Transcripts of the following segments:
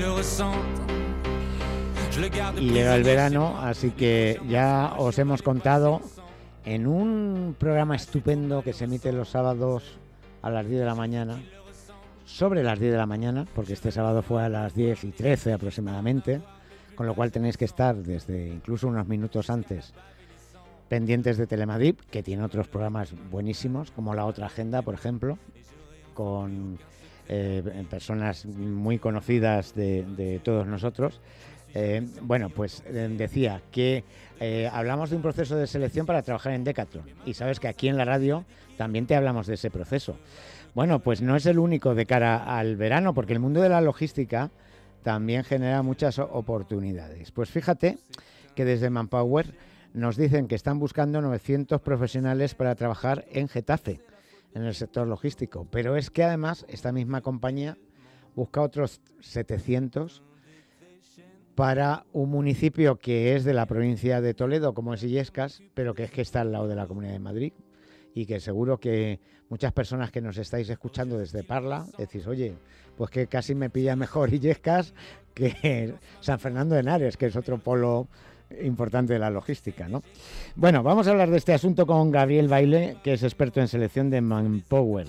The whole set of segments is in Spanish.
Y llega el verano, así que ya os hemos contado en un programa estupendo que se emite los sábados a las 10 de la mañana, sobre las 10 de la mañana, porque este sábado fue a las 10:13 aproximadamente, con lo cual tenéis que estar desde incluso unos minutos antes pendientes de Telemadrid, que tiene otros programas buenísimos, como La Otra Agenda, por ejemplo, con personas muy conocidas de todos nosotros. Bueno, pues decía que hablamos de un proceso de selección para trabajar en Decathlon, y sabes que aquí en la radio también te hablamos de ese proceso. Bueno, pues no es el único de cara al verano, porque el mundo de la logística también genera muchas oportunidades. Pues fíjate que desde Manpower nos dicen que están buscando 900 profesionales para trabajar en Getafe, en el sector logístico, pero es que además esta misma compañía busca otros 700 para un municipio que es de la provincia de Toledo, como es Illescas, pero que es que está al lado de la Comunidad de Madrid, y que seguro que muchas personas que nos estáis escuchando desde Parla decís, oye, pues que casi me pilla mejor Illescas que San Fernando de Henares, que es otro polo importante de la logística, ¿no? Bueno, vamos a hablar de este asunto con Gabriel Baile, que es experto en selección de Manpower.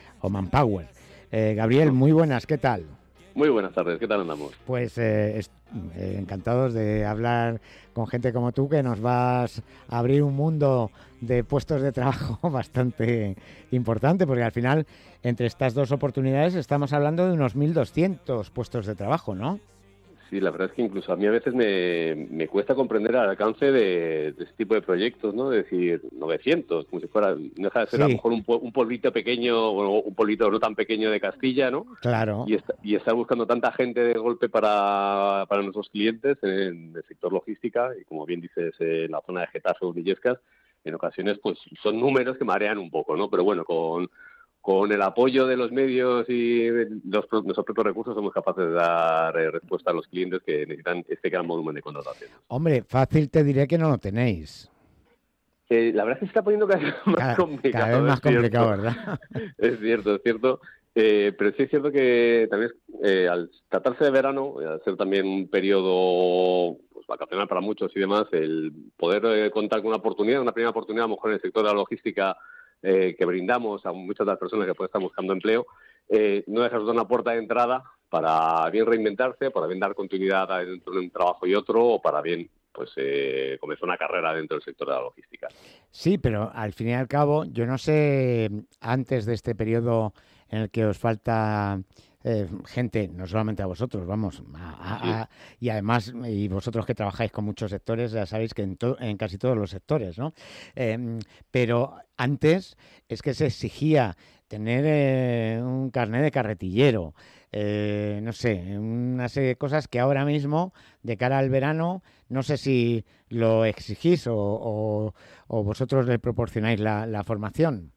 Gabriel, muy buenas, ¿qué tal? Muy buenas tardes, ¿qué tal andamos? Pues encantados de hablar con gente como tú, que nos vas a abrir un mundo de puestos de trabajo bastante importante, porque al final, entre estas dos oportunidades, estamos hablando de unos 1.200 puestos de trabajo, ¿no? Sí, la verdad es que incluso a mí a veces me cuesta comprender el alcance de este tipo de proyectos, ¿no? Es decir, 900, como si fuera, no deja de ser, sí, a lo mejor un pueblito pequeño, o un pueblito no tan pequeño de Castilla, ¿no? Claro. Y está buscando tanta gente de golpe para nuestros clientes en el sector logística, y como bien dices, en la zona de Getafe o Illescas, en ocasiones pues son números que marean un poco, ¿no? Pero bueno, con el apoyo de los medios y de nuestros propios recursos somos capaces de dar respuesta a los clientes que necesitan este gran volumen de contrataciones. Hombre, fácil te diré que no lo tenéis. La verdad es que se está poniendo cada vez más complicado. Cada vez más complicado, ¿verdad? Es cierto. Pero sí es cierto que también al tratarse de verano, al ser también un periodo pues, vacacional para muchos y demás, el poder contar con una primera oportunidad, a lo mejor en el sector de la logística, que brindamos a muchas de las personas que pueden estar buscando empleo, no deja de ser una puerta de entrada para bien reinventarse, para bien dar continuidad dentro de un trabajo y otro, o para bien pues comenzar una carrera dentro del sector de la logística. Sí, pero al fin y al cabo, yo no sé, antes de este periodo en el que os falta gente, no solamente a vosotros, vamos, y además, y vosotros que trabajáis con muchos sectores, ya sabéis que en casi todos los sectores, ¿no? Pero antes es que se exigía tener un carnet de carretillero, no sé, una serie de cosas que ahora mismo, de cara al verano, no sé si lo exigís o vosotros le proporcionáis la formación.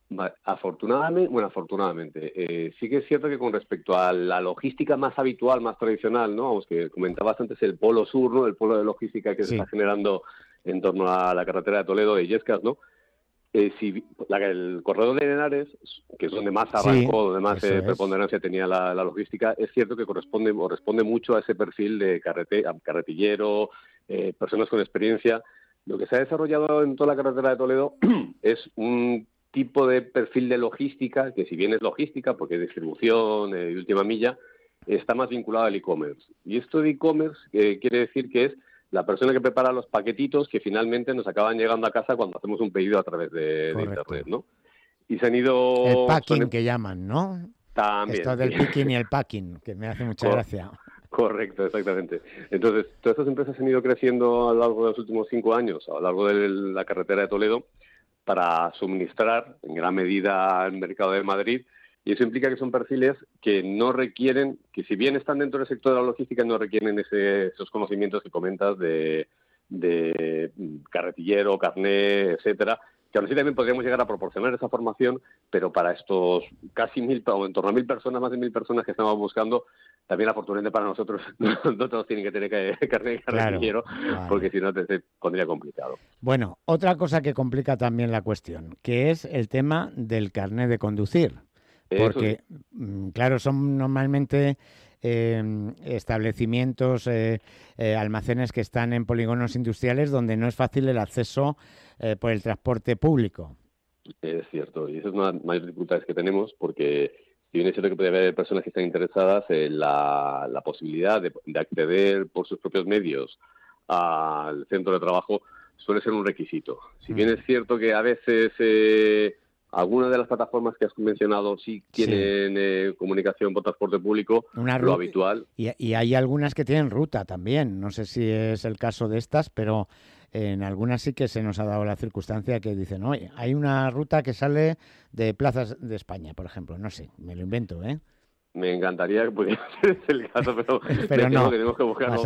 Afortunadamente. Sí que es cierto que con respecto a la logística más habitual, más tradicional, ¿no? Vamos, que comentabas antes el polo sur, ¿no? El polo de logística que se está generando en torno a la carretera de Toledo de Illescas, ¿no? El corredor de Henares, que es donde más arrancó, donde más preponderancia tenía la logística, es cierto que responde mucho a ese perfil de carretillero, personas con experiencia. Lo que se ha desarrollado en toda la carretera de Toledo es un tipo de perfil de logística, que si bien es logística, porque es distribución de última milla, está más vinculado al e-commerce. Y esto de e-commerce quiere decir que es la persona que prepara los paquetitos que finalmente nos acaban llegando a casa cuando hacemos un pedido a través de Internet, ¿no? Y se han ido... El packing que llaman, ¿no? También. Esto del picking y el packing, que me hace mucha gracia. Correcto, exactamente. Entonces, todas estas empresas han ido creciendo a lo largo de los últimos 5 años, a lo largo de la carretera de Toledo, para suministrar en gran medida al mercado de Madrid, y eso implica que son perfiles que no requieren, que si bien están dentro del sector de la logística, no requieren esos conocimientos que comentas de carretillero, carné, etcétera, que aún así también podríamos llegar a proporcionar esa formación, pero para estos casi 1.000, o en torno a 1.000 personas, más de 1.000 personas que estamos buscando, también afortunadamente para nosotros, no todos tienen que tener carnet de carretillero, claro, porque si no se pondría complicado. Bueno, otra cosa que complica también la cuestión, que es el tema del carnet de conducir. Porque, claro, son normalmente establecimientos, almacenes que están en polígonos industriales donde no es fácil el acceso por el transporte público. Es cierto, y esa es una de las mayores dificultades que tenemos, porque si bien es cierto que puede haber personas que están interesadas en la posibilidad de acceder por sus propios medios al centro de trabajo, suele ser un requisito. Si bien es cierto que a veces algunas de las plataformas que has mencionado sí tienen comunicación por transporte público, lo habitual. Y hay algunas que tienen ruta también. No sé si es el caso de estas, pero en algunas sí que se nos ha dado la circunstancia que dicen, oye, hay una ruta que sale de Plazas de España, por ejemplo. No sé, me lo invento, ¿eh? Me encantaría que pudiera ser el caso, pero no, tenemos que buscarlo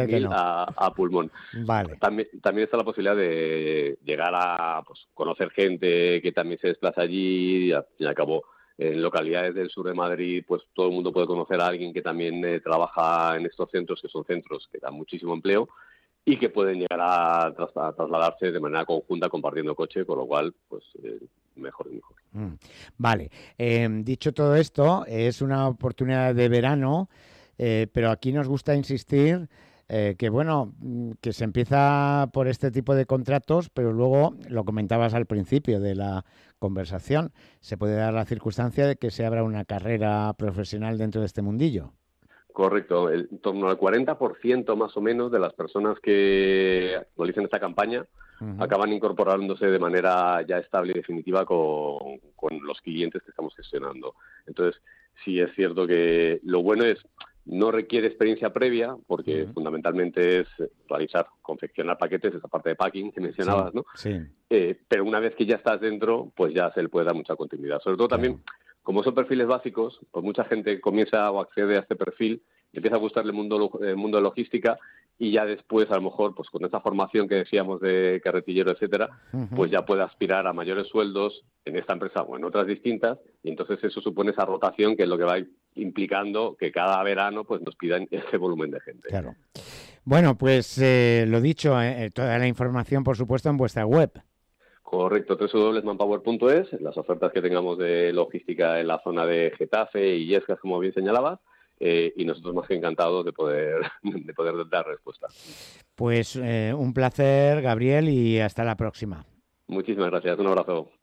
a pulmón. Vale. También está la posibilidad de llegar a conocer gente que también se desplaza allí, y al fin y al cabo en localidades del sur de Madrid, pues todo el mundo puede conocer a alguien que también trabaja en estos centros, que son centros que dan muchísimo empleo y que pueden llegar a trasladarse de manera conjunta compartiendo coche, con lo cual, pues mejor y mejor. Vale. Dicho todo esto, es una oportunidad de verano, pero aquí nos gusta insistir que, bueno, que se empieza por este tipo de contratos, pero luego, lo comentabas al principio de la conversación, se puede dar la circunstancia de que se abra una carrera profesional dentro de este mundillo. Correcto, en torno al 40% más o menos de las personas que actualicen esta campaña acaban incorporándose de manera ya estable y definitiva con los clientes que estamos gestionando. Entonces, sí es cierto que lo bueno es, no requiere experiencia previa, porque fundamentalmente es confeccionar paquetes, esa parte de packing que mencionabas, ¿no? Sí. Pero una vez que ya estás dentro, pues ya se le puede dar mucha continuidad. Sobre todo también, como son perfiles básicos, pues mucha gente comienza o accede a este perfil, empieza a gustarle el mundo de logística, y ya después, a lo mejor, pues con esa formación que decíamos de carretillero, etcétera, pues ya puede aspirar a mayores sueldos en esta empresa o en otras distintas, y entonces eso supone esa rotación, que es lo que va implicando que cada verano pues nos pidan ese volumen de gente. Claro. Bueno, pues lo dicho, toda la información, por supuesto, en vuestra web. Correcto, www.manpower.es, las ofertas que tengamos de logística en la zona de Getafe y Illescas, como bien señalabas, y nosotros más que encantados de poder dar respuesta. Pues un placer, Gabriel, y hasta la próxima. Muchísimas gracias, un abrazo.